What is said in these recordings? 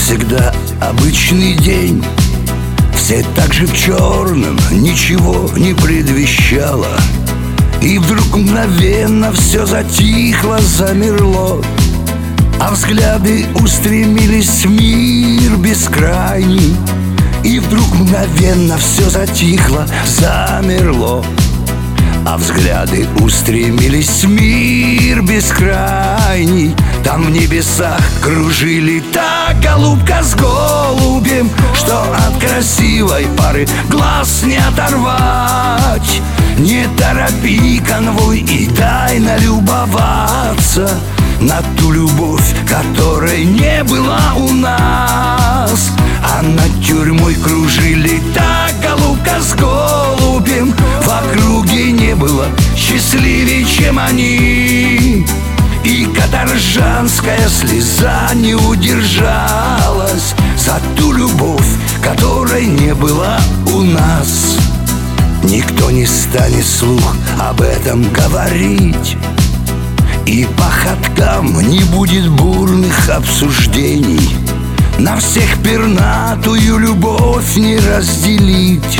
всегда обычный день. Все так же в черном, ничего не предвещало. И вдруг мгновенно все затихло, замерло, а взгляды устремились в мир бескрайний. И вдруг мгновенно все затихло, замерло, а взгляды устремились в мир бескрайний. Там в небесах кружили та голубка с голубем, что от красивой пары глаз не оторвать. Не торопи конвой и дай налюбоваться на ту любовь, которой не было у нас. А над тюрьмой кружили та голубка с голубем, в округе не было счастливее, чем они. И каторжанская слеза не удержалась за ту любовь, которой не было у нас. Никто не станет вслух об этом говорить, и по ходкам не будет бурных обсуждений. На всех пернатую любовь не разделить.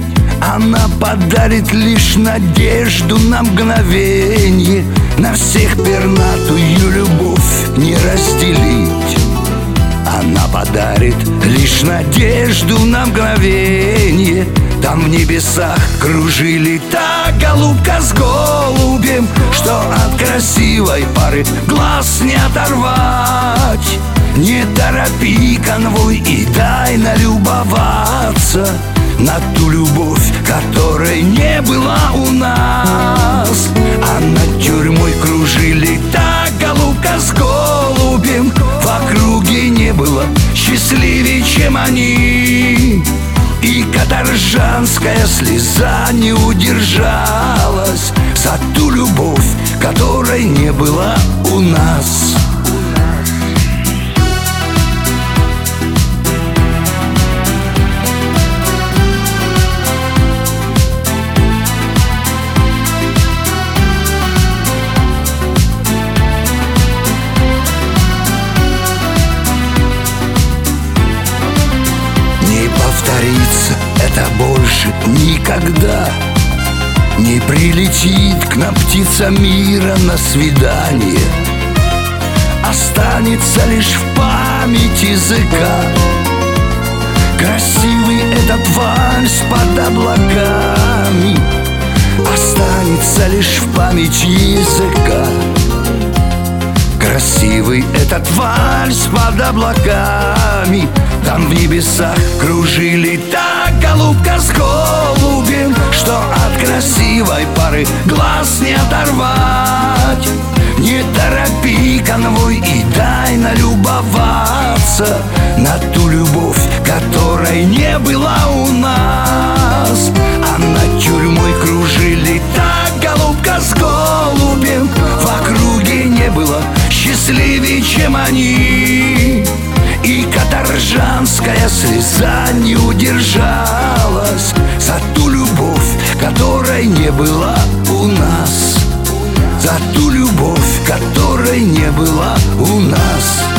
Она подарит лишь надежду на мгновенье. На всех пернатую любовь не разделить. Она подарит лишь надежду на мгновенье. Там в небесах кружили та голубка с голубем, что от красивой пары глаз не оторвать. Не торопи конвой и дай налюбоваться на ту любовь, которой не было у нас. А над тюрьмой кружили та голубка с голубем, в округе не было счастливее, чем они. И каторжанская слеза не удержалась за ту любовь, которой не было у нас. Повторится это больше никогда. Не прилетит к нам птица мира на свидание. Останется лишь в памяти языка красивый этот вальс под облаками. Останется лишь в памяти языка красивый этот вальс под облаками. Там в небесах кружили та голубка с голубем, что от красивой пары глаз не оторвать. Не торопи конвой и дай налюбоваться на ту любовь, которой не было у нас. А над тюрьмой кружили та голубка с голубем, в округе не было счастливее, чем они. И каторжанская слеза не удержалась за ту любовь, которой не было у нас. За ту любовь, которой не было у нас.